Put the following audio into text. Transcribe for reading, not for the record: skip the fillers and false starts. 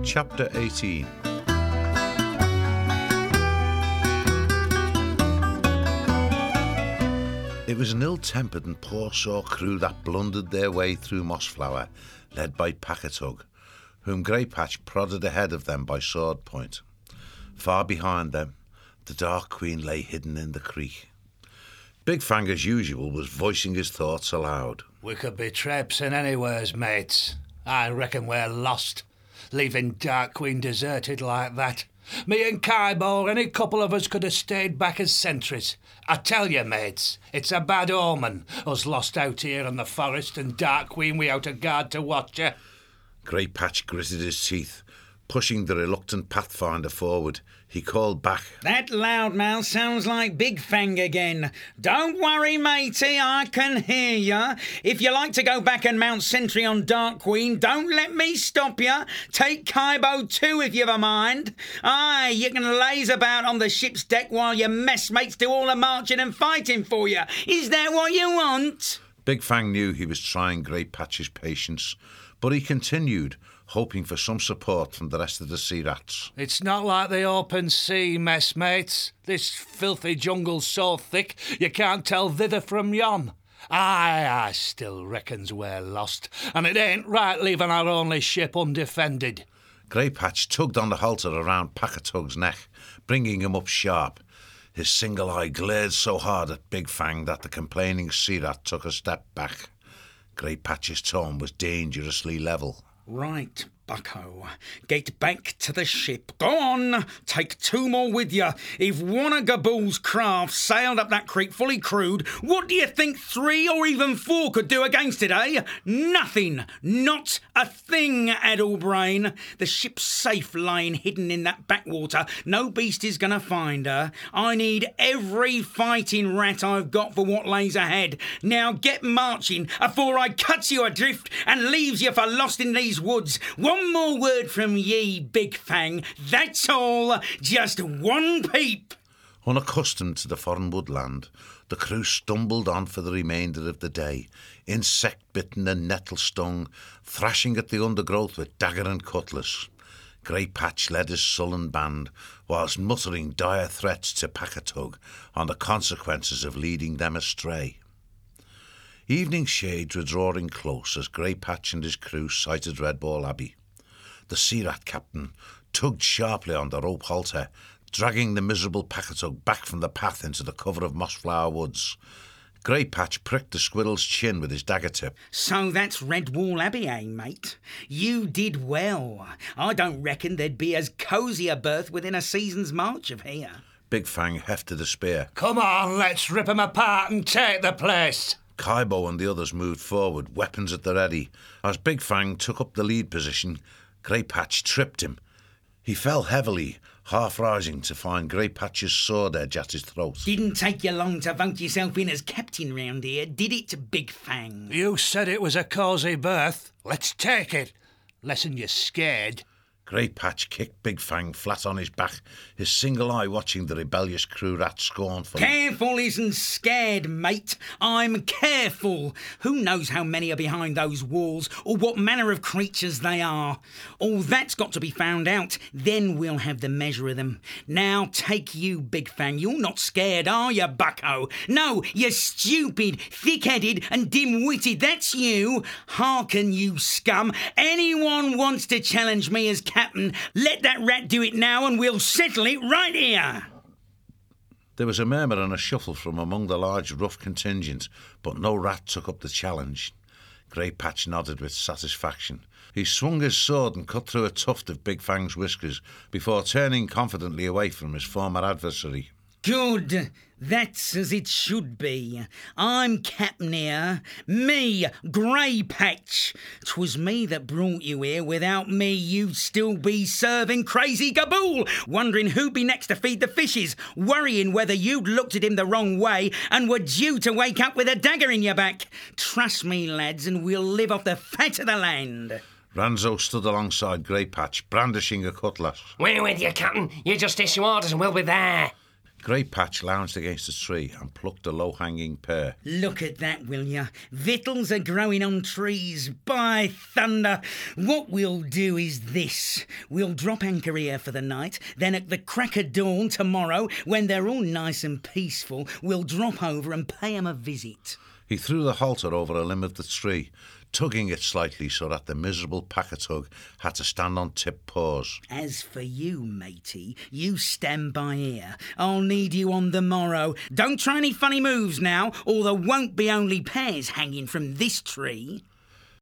Chapter 18. It was an ill-tempered and poor-sore crew that blundered their way through Mossflower, led by Packatug, whom Greypatch prodded ahead of them by sword point. Far behind them, the Dark Queen lay hidden in the creek. Big Fang, as usual, was voicing his thoughts aloud. We could be traipsing anywheres, mates. I reckon we're lost, leaving Dark Queen deserted like that. Me and Kaibo or any couple of us could have stayed back as sentries. I tell you, mates, it's a bad omen, us lost out here in the forest and Dark Queen without a guard to watch her. Greypatch gritted his teeth, pushing the reluctant Pathfinder forward. He called back. That loudmouth sounds like Big Fang again. Don't worry, matey, I can hear ya. If you like to go back and mount sentry on Dark Queen, don't let me stop ya. Take Kaibo too if you've a mind. Aye, you can laze about on the ship's deck while your messmates do all the marching and fighting for you. Is that what you want? Big Fang knew he was trying Greypatch's patience, but he continued, hoping for some support from the rest of the sea rats. It's not like the open sea, messmates. This filthy jungle's so thick you can't tell thither from yon. I still reckons we're lost, and it ain't right leaving our only ship undefended. Greypatch tugged on the halter around Packatug's neck, bringing him up sharp. His single eye glared so hard at Big Fang that the complaining sea rat took a step back. Greypatch's tone was dangerously level. Right, bucko. Get back to the ship. Go on, take two more with you. If one of Gabool's craft sailed up that creek fully crewed, what do you think 3 or even 4 could do against it, eh? Nothing. Not a thing, Addlebrain. The ship's safe lying hidden in that backwater. No beast is gonna find her. I need every fighting rat I've got for what lays ahead. Now get marching afore I cuts you adrift and leaves you for lost in these woods. One more word from ye, Big Fang. That's all. Just one peep. Unaccustomed to the foreign woodland, the crew stumbled on for the remainder of the day, insect-bitten and nettle-stung, thrashing at the undergrowth with dagger and cutlass. Greypatch led his sullen band, whilst muttering dire threats to Packatug on the consequences of leading them astray. Evening shades were drawing close as Greypatch and his crew sighted Redball Abbey. The sea rat captain tugged sharply on the rope halter, dragging the miserable Packatug back from the path into the cover of Mossflower Woods. Greypatch pricked the squirrel's chin with his dagger tip. So that's Redwall Abbey, eh, mate? You did well. I don't reckon there'd be as cosy a berth within a season's march of here. Big Fang hefted a spear. Come on, let's rip 'em apart and take the place. Kaibo and the others moved forward, weapons at the ready. As Big Fang took up the lead position, Greypatch tripped him. He fell heavily, half rising to find Greypatch's sword edge at his throat. Didn't take you long to vote yourself in as captain round here, did it, Big Fang? You said it was a cosy berth. Let's take it. Lessen you're scared. Greypatch kicked Big Fang flat on his back, his single eye watching the rebellious crew rat scornfully. Careful isn't scared, mate. I'm careful. Who knows how many are behind those walls, or what manner of creatures they are? All that's got to be found out. Then we'll have the measure of them. Now take you, Big Fang. You're not scared, are you, bucko? No, you're stupid, thick-headed and dim-witted. That's you. Hearken, you scum. Anyone wants to challenge me as captain, let that rat do it now and we'll settle it right here. There was a murmur and a shuffle from among the large rough contingent, but no rat took up the challenge. Greypatch nodded with satisfaction. He swung his sword and cut through a tuft of Big Fang's whiskers before turning confidently away from his former adversary. Good. That's as it should be. I'm captain here. Me, Greypatch. 'Twas me that brought you here. Without me, you'd still be serving crazy Gabool, wondering who'd be next to feed the fishes, worrying whether you'd looked at him the wrong way and were due to wake up with a dagger in your back. Trust me, lads, and we'll live off the fat of the land. Ranzo stood alongside Greypatch, brandishing a cutlass. We're with you, Captain. You just issue orders and we'll be there. Grey Patch lounged against a tree and plucked a low-hanging pear. Look at that, will ya? Victuals are growing on trees. By thunder! What we'll do is this. We'll drop anchor here for the night, then at the crack of dawn tomorrow, when they're all nice and peaceful, we'll drop over and pay 'em a visit. He threw the halter over a limb of the tree, tugging it slightly so that the miserable pack-a-tug had to stand on tip paws. As for you, matey, you stand by here. I'll need you on the morrow. Don't try any funny moves now, or there won't be only pears hanging from this tree.